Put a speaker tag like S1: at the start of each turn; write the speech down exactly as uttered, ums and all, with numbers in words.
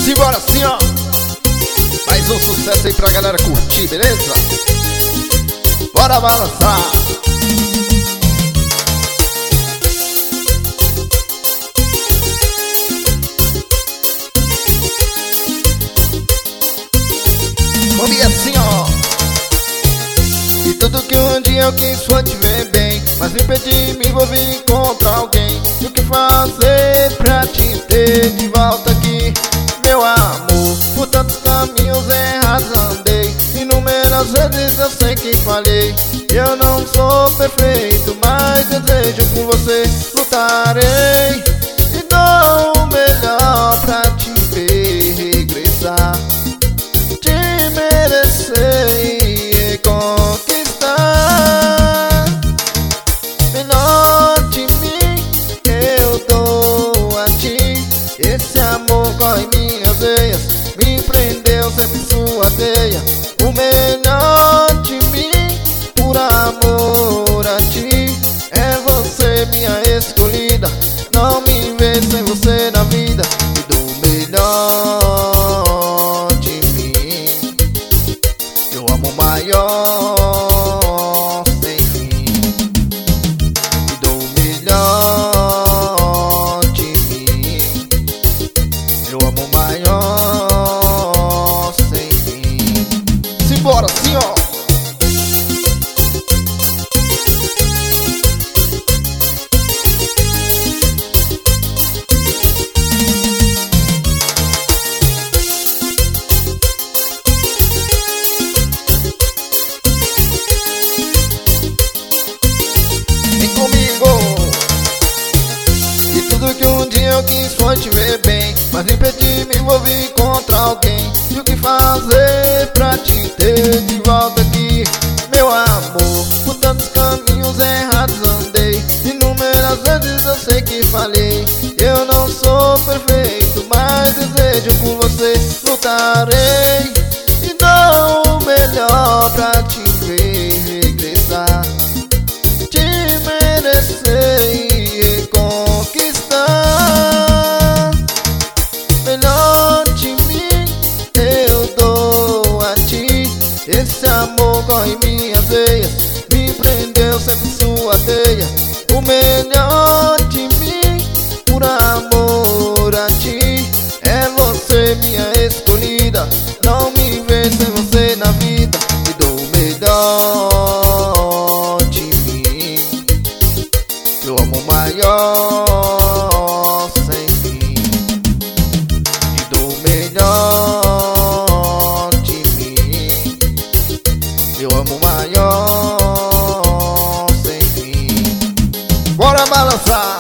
S1: Simbora assim, ó. Mais um sucesso aí pra galera curtir, beleza? Bora balançar. Vamos ir assim, ó. E tudo que um dia eu quis foi te ver bem, mas me perdi, me envolvi contra alguém. E o que fazer pra te ter de volta aqui, meu amor? Por tantos caminhos errados andei, inúmeras vezes eu sei que falhei. Eu não sou perfeito, mas desejo por você lutarei. E dou o melhor pra te ver regressar, te merecer e conquistar. Melhor de mim eu dou a ti. Esse amor corre minhas veias, me prendeu sempre sua teia. O melhor de mim, por amor a ti, é você minha escolhida. Não me vejo sem você na vida. E do melhor de mim, eu amo maior sem fim. E do melhor de mim, eu amo maior sem fim. Simbora assim, ó. Vem comigo. E tudo que um dia eu quis foi te ver bem, mas me perdi, me envolvi contra alguém. E o que fazer pra te ter de volta aqui, meu amor? Por tantos caminhos errados andei, inúmeras vezes eu sei que falhei. Eu não sou perfeito, mas desejo por você lutarei. E dou o melhor pra te ver regressar, te merecer e conquistar. Melhor de mim eu dou a ti. Esse amor corre minhas veias, me prendeu sempre sua teia. O melhor de mim, por amor a ti, é você minha escolhida. Não me vejo sem você na vida. E dou o melhor de mim, eu amo maior sem fim. E dou o melhor de mim, eu amo maior sem fim. Bora balançar.